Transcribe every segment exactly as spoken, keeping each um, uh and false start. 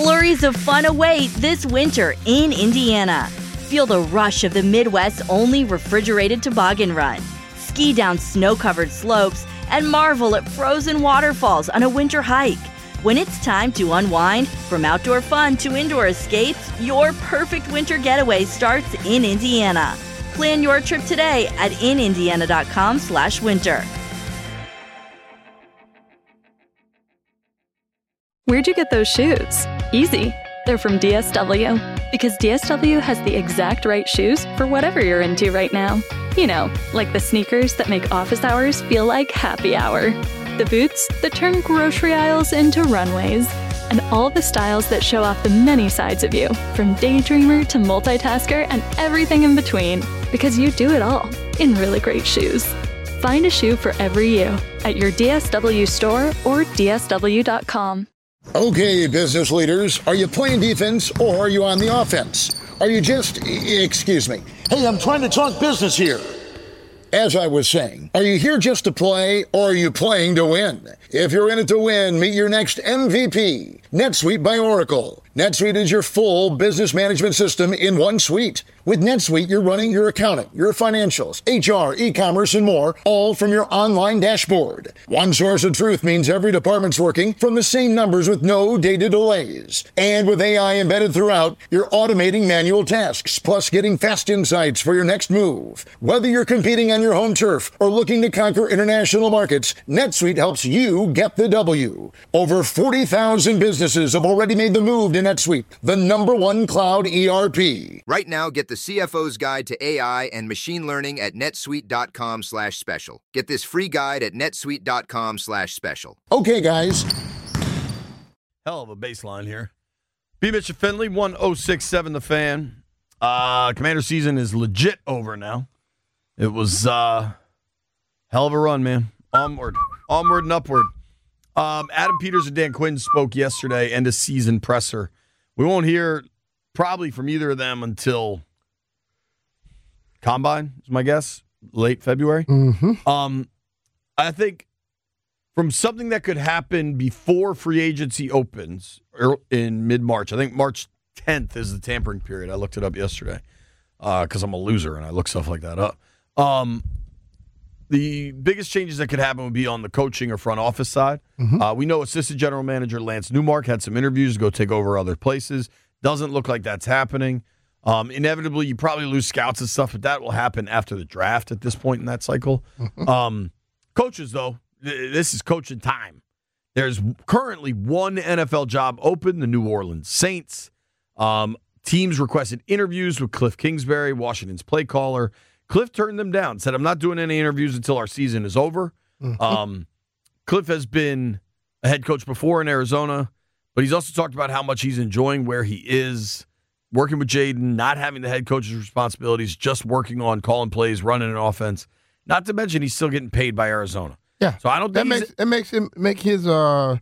Flurries of fun await this winter in Indiana. Feel the rush of the Midwest's only refrigerated toboggan run. Ski down snow-covered slopes and marvel at frozen waterfalls on a winter hike. When it's time to unwind, from outdoor fun to indoor escapes, your perfect winter getaway starts in Indiana. Plan your trip today at in indiana dot com slash winter. Where'd you get those shoes? Easy. They're from D S W. Because D S W has the exact right shoes for whatever you're into right now. You know, like the sneakers that make office hours feel like happy hour. The boots that turn grocery aisles into runways. And all the styles that show off the many sides of you, from daydreamer to multitasker and everything in between. Because you do it all in really great shoes. Find a shoe for every you at your D S W store or D S W dot com. Okay, business leaders, are you playing defense or are you on the offense? Are you just, excuse me, hey, I'm trying to talk business here. As I was saying, are you here just to play or are you playing to win? If you're in it to win, meet your next M V P, NetSuite by Oracle. NetSuite is your full business management system in one suite. With NetSuite, you're running your accounting, your financials, H R, e-commerce, and more, all from your online dashboard. One source of truth means every department's working from the same numbers with no data delays. And with A I embedded throughout, you're automating manual tasks, plus getting fast insights for your next move. Whether you're competing on your home turf or looking to conquer international markets, NetSuite helps you get the W. Over forty thousand businesses have already made the move to NetSuite, the number one cloud E R P. Right now, get the C F O's Guide to A I and Machine Learning at netsuite dot com slash special. Get this free guide at netsuite dot com slash special. Okay, guys. Hell of a baseline here. B. Mitch Finley, one oh six point seven The Fan. Uh, Commander season is legit over now. It was uh, hell of a run, man. Onward. Onward and upward. Um, Adam Peters and Dan Quinn spoke yesterday, end of season presser. We won't hear probably from either of them until Combine, is my guess, late February. Mm-hmm. Um, I think from something that could happen before free agency opens in mid-March, I think March tenth is the tampering period. I looked it up yesterday because uh, I'm a loser and I look stuff like that up. Um, the biggest changes that could happen would be on the coaching or front office side. Mm-hmm. Uh, we know assistant general manager Lance Newmark had some interviews to go take over other places. Doesn't look like that's happening. Um, inevitably, you probably lose scouts and stuff, but that will happen after the draft at this point in that cycle. Mm-hmm. Um, coaches, though, th- this is coaching time. There's currently one N F L job open, the New Orleans Saints. Um, teams requested interviews with Cliff Kingsbury, Washington's play caller. Cliff turned them down, said, I'm not doing any interviews until our season is over. Mm-hmm. Um, Cliff has been a head coach before in Arizona, but he's also talked about how much he's enjoying where he is, working with Jaden, not having the head coach's responsibilities, just working on calling plays, running an offense. Not to mention he's still getting paid by Arizona. Yeah. So I don't that think makes it makes him make his uh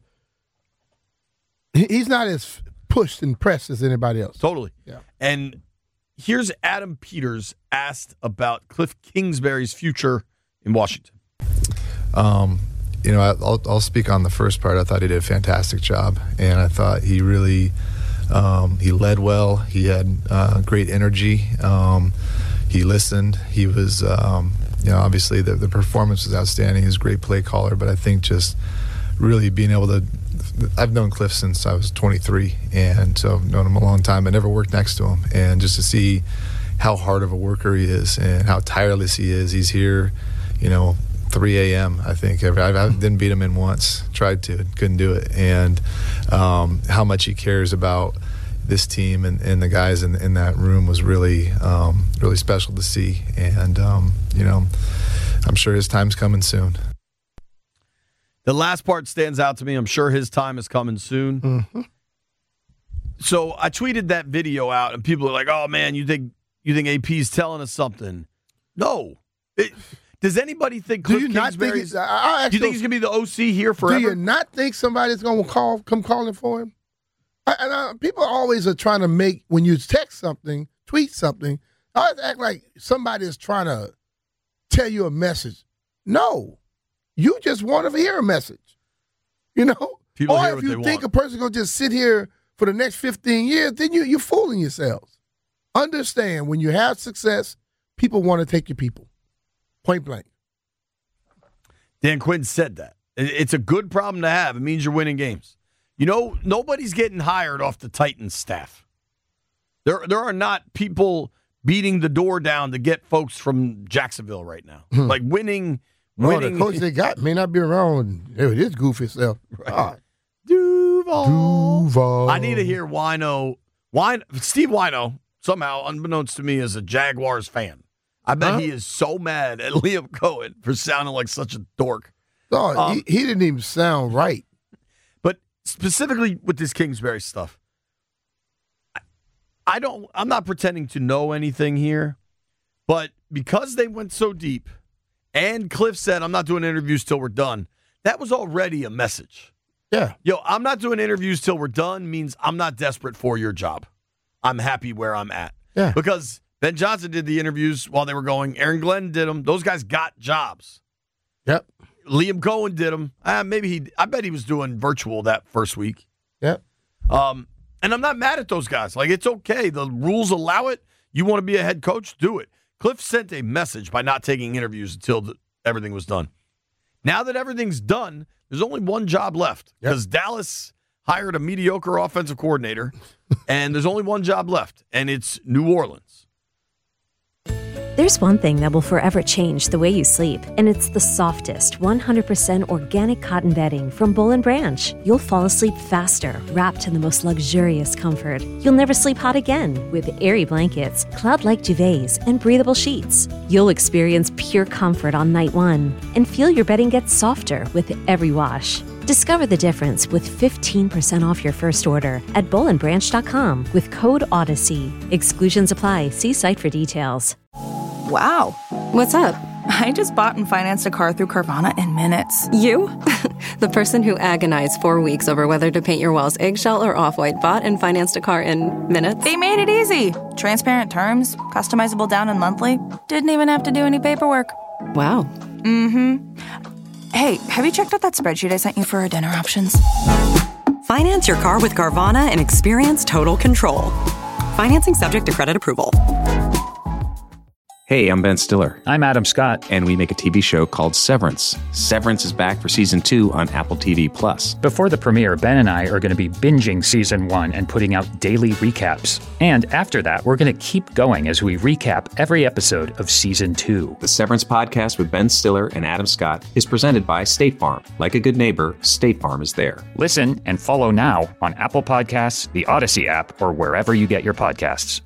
he- he's not as pushed and pressed as anybody else. Totally. Yeah. And here's Adam Peters asked about Cliff Kingsbury's future in Washington. Um, you know, I'll, I'll speak on the first part. I thought he did a fantastic job, and I thought he really um, he led well. He had uh, great energy. Um, he listened. He was, um, you know, obviously the, the performance was outstanding. He was a great play caller, but I think just really being able to. I've known Cliff since I was twenty-three, and so I've known him a long time. I never worked next to him, and just to see how hard of a worker he is and how tireless he is. He's here, you know, three a.m. I think. I, I didn't beat him in once. Tried to, couldn't do it. And um, how much he cares about this team and, and the guys in, in that room was really, um, really special to see. And, um, you know, I'm sure his time's coming soon. The last part stands out to me. I'm sure his time is coming soon. Mm-hmm. So I tweeted that video out, and people are like, "Oh man, you think you think A P's telling us something?" No. It, does anybody think Cliff Do you not think Kingsbury's? it's, I, I do you think he's gonna be the O C here forever? Do you not think somebody's gonna call come calling for him? I, and I, people always are trying to make when you text something, tweet something. I always act like somebody is trying to tell you a message. No. You just want to hear a message, you know? People or hear if what you they think want. a person's going to just sit here for the next fifteen years, then you, you're fooling yourselves. Understand, when you have success, people want to take your people. Point blank. Dan Quinn said that. It's a good problem to have. It means you're winning games. You know, nobody's getting hired off the Titans staff. There, there are not people beating the door down to get folks from Jacksonville right now. Hmm. Like winning, No, winning. the coach they got may not be around with his goofy self. Right. God. Duval. Duval. I need to hear Wino. Wino Steve Wino, somehow, unbeknownst to me, is a Jaguars fan. I bet Huh? he is so mad at Liam Cohen for sounding like such a dork. No, Um, he, he didn't even sound right. But specifically with this Kingsbury stuff, I, I don't. I'm not pretending to know anything here, but because they went so deep, and Cliff said, "I'm not doing interviews till we're done." That was already a message. Yeah. Yo, I'm not doing interviews till we're done means I'm not desperate for your job. I'm happy where I'm at. Yeah. Because Ben Johnson did the interviews while they were going. Aaron Glenn did them. Those guys got jobs. Yep. Liam Cohen did them. Uh, maybe he. I bet he was doing virtual that first week. Yep. Um, and I'm not mad at those guys. Like, it's okay. The rules allow it. You want to be a head coach? Do it. Cliff sent a message by not taking interviews until the, everything was done. Now that everything's done, there's only one job left because yep. Dallas hired a mediocre offensive coordinator, and there's only one job left, and it's New Orleans. There's one thing that will forever change the way you sleep, and it's the softest, one hundred percent organic cotton bedding from Boll and Branch. You'll fall asleep faster, wrapped in the most luxurious comfort. You'll never sleep hot again with airy blankets, cloud-like duvets, and breathable sheets. You'll experience pure comfort on night one and feel your bedding get softer with every wash. Discover the difference with fifteen percent off your first order at boll and branch dot com with code Odyssey. Exclusions apply. See site for details. Wow. What's up? I just bought and financed a car through Carvana in minutes. You? The person who agonized four weeks over whether to paint your walls eggshell or off-white bought and financed a car in minutes? They made it easy. Transparent terms, customizable down and monthly. Didn't even have to do any paperwork. Wow. Mm-hmm. Hey, have you checked out that spreadsheet I sent you for our dinner options? Finance your car with Carvana and experience total control. Financing subject to credit approval. Hey, I'm Ben Stiller. I'm Adam Scott. And we make a T V show called Severance. Severance is back for season two on Apple T V Plus. Before the premiere, Ben and I are going to be binging season one and putting out daily recaps. And after that, we're going to keep going as we recap every episode of season two. The Severance podcast with Ben Stiller and Adam Scott is presented by State Farm. Like a good neighbor, State Farm is there. Listen and follow now on Apple Podcasts, the Odyssey app, or wherever you get your podcasts.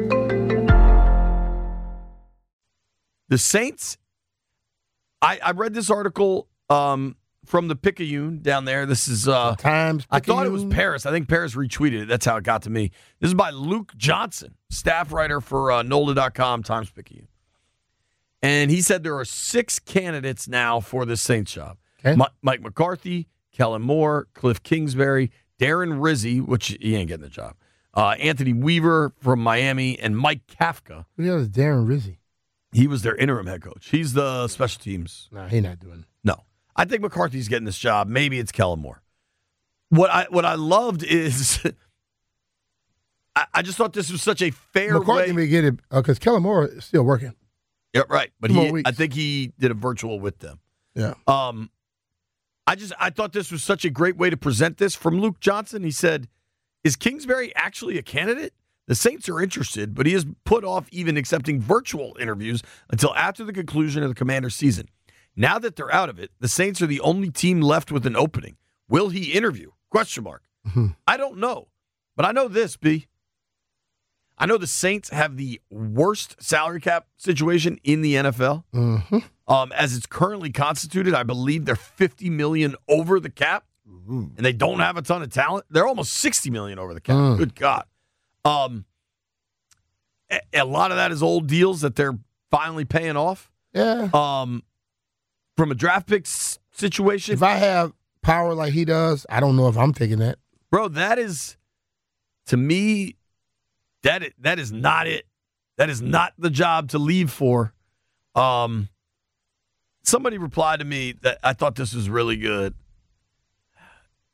The Saints, I, I read this article um, from the Picayune down there. This is, uh, Times I thought it was Paris. I think Paris retweeted it. That's how it got to me. This is by Luke Johnson, staff writer for uh, N O L A dot com, Times Picayune. And he said there are six candidates now for the Saints job. Okay. M- Mike McCarthy, Kellen Moore, Cliff Kingsbury, Darren Rizzi, which he ain't getting the job, uh, Anthony Weaver from Miami, and Mike Kafka. Who the hell is Darren Rizzi? He was their interim head coach. He's the special teams. No, he's not doing it. No. I think McCarthy's getting this job. Maybe it's Kellen Moore. What I what I loved is I, I just thought this was such a fair McCarthy way. may get it because uh, Kellen Moore is still working. Yeah, right. But Two more he weeks. I think he did a virtual with them. Yeah. Um I just I thought this was such a great way to present this from Luke Johnson. He said, "Is Kingsbury actually a candidate? The Saints are interested, but he has put off even accepting virtual interviews until after the conclusion of the Commanders' season. Now that they're out of it, the Saints are the only team left with an opening. Will he interview? Question mark. Mm-hmm. I don't know, but I know this, B. I know the Saints have the worst salary cap situation in the N F L. Mm-hmm. Um, as it's currently constituted, I believe they're fifty million dollars over the cap, Mm-hmm. and they don't have a ton of talent. They're almost sixty million dollars over the cap. Mm. Good God. Um, a, a lot of that is old deals that they're finally paying off. Yeah. Um, from a draft pick s- situation, If I have power like he does, I don't know if I'm taking that. bro, that is to me that is, that is not it. That is not the job to leave for. Um, somebody replied to me that I thought this was really good.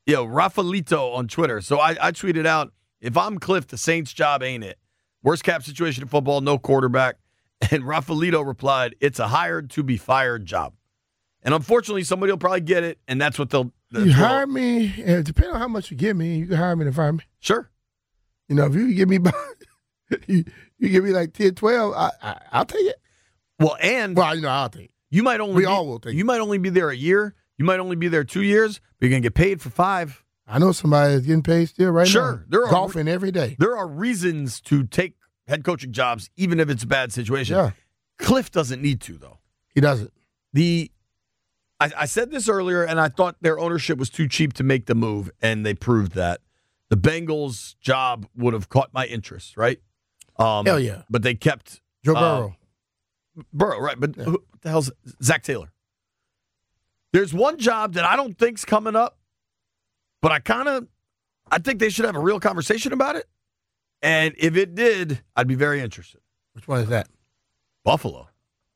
Yo, Rafaelito on Twitter. So I, I tweeted out, if I'm Cliff, the Saints job ain't it. Worst cap situation in football, no quarterback. And Rafaelito replied, it's a hired to be fired job. And unfortunately, somebody will probably get it, and that's what they'll. You hire me, and depending on how much you give me, you can hire me to fire me. Sure. You know, if you give me, you, you give me like ten, twelve, I, I, I'll take it. Well, and well, you know, I'll take it. You might only we be, all will take you it. might only be there a year. You might only be there two years, but you're gonna get paid for five. I know somebody that's getting paid still right sure, now. There are golfing every day. There are reasons to take head coaching jobs, even if it's a bad situation. Yeah. Cliff doesn't need to, though. He doesn't. The I, I said this earlier, and I thought their ownership was too cheap to make the move, and they proved that. The Bengals' job would have caught my interest, right? Um, Hell yeah. But they kept Joe uh, Burrow. Burrow, right? But yeah. who, what the hell's Zach Taylor? There's one job that I don't think's coming up, but I kind of, I think they should have a real conversation about it. And if it did, I'd be very interested. Which one is that? Buffalo.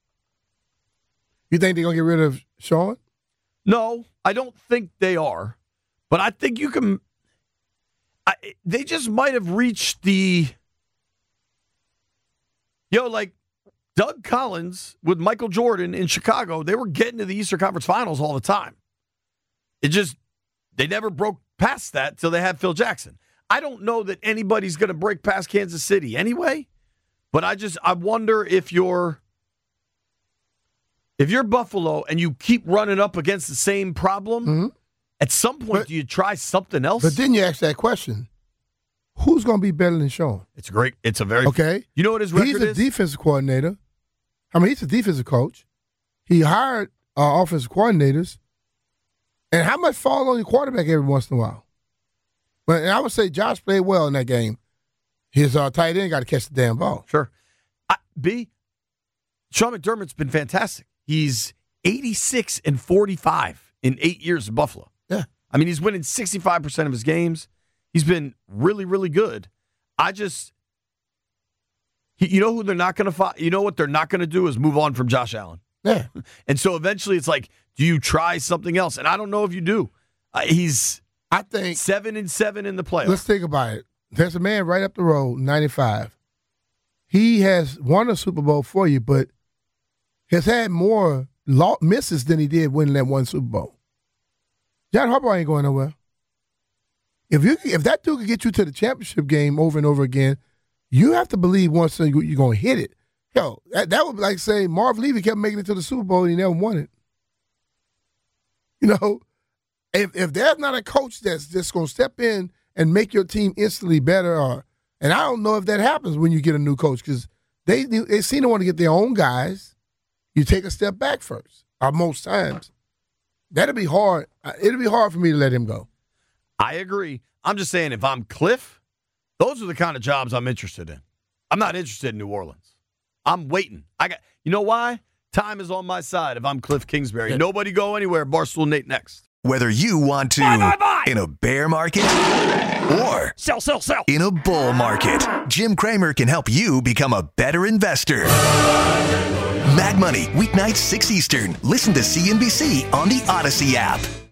You think they're going to get rid of Sean? No, I don't think they are. But I think you can, I, they just might have reached the, you know, like Doug Collins with Michael Jordan in Chicago, they were getting to the Eastern Conference Finals all the time. It just, they never broke past that till they had Phil Jackson. I don't know that anybody's going to break past Kansas City anyway, but I just, I wonder if you're, if you're Buffalo and you keep running up against the same problem, mm-hmm. at some point, but, do you try something else? But then you ask that question, who's going to be better than Sean? It's great. It's a very, okay. You know what his record he's a is? defensive coordinator. I mean, he's a defensive coach. He hired uh, offensive coordinators. And how much fall on your quarterback every once in a while? But I would say Josh played well in that game. His uh, tight end got to catch the damn ball. Sure. I, B, Sean McDermott's been fantastic. He's eighty-six and forty-five in eight years in Buffalo. Yeah. I mean, he's winning sixty-five percent of his games. He's been really, really good. I just, you know who they're not going to find? You know what they're not going to do is move on from Josh Allen. Yeah. And so eventually it's like, do you try something else? And I don't know if you do. Uh, he's, I think, seven and seven in the playoffs. Let's think about it. There's a man right up the road, ninety-five. He has won a Super Bowl for you, but has had more law- misses than he did winning that one Super Bowl. John Harbaugh ain't going nowhere. If you if that dude can get you to the championship game over and over again, you have to believe once you're going to hit it. Yo, that, that would be like saying Marv Levy kept making it to the Super Bowl and he never won it. You know, if if there's not a coach that's just going to step in and make your team instantly better, or and I don't know if that happens when you get a new coach because they they seem to want to get their own guys. You take a step back first, or most times. That'll be hard. It'll be hard for me to let him go. I agree. I'm just saying if I'm Cliff, those are the kind of jobs I'm interested in. I'm not interested in New Orleans. I'm waiting. I got. You know why? Time is on my side if I'm Cliff Kingsbury. Nobody go anywhere. Barstool Nate next. Whether you want to buy, buy, buy. in a bear market or sell, sell, sell. in a bull market, Jim Cramer can help you become a better investor. Mag Money, weeknights six Eastern. Listen to C N B C on the Odyssey app.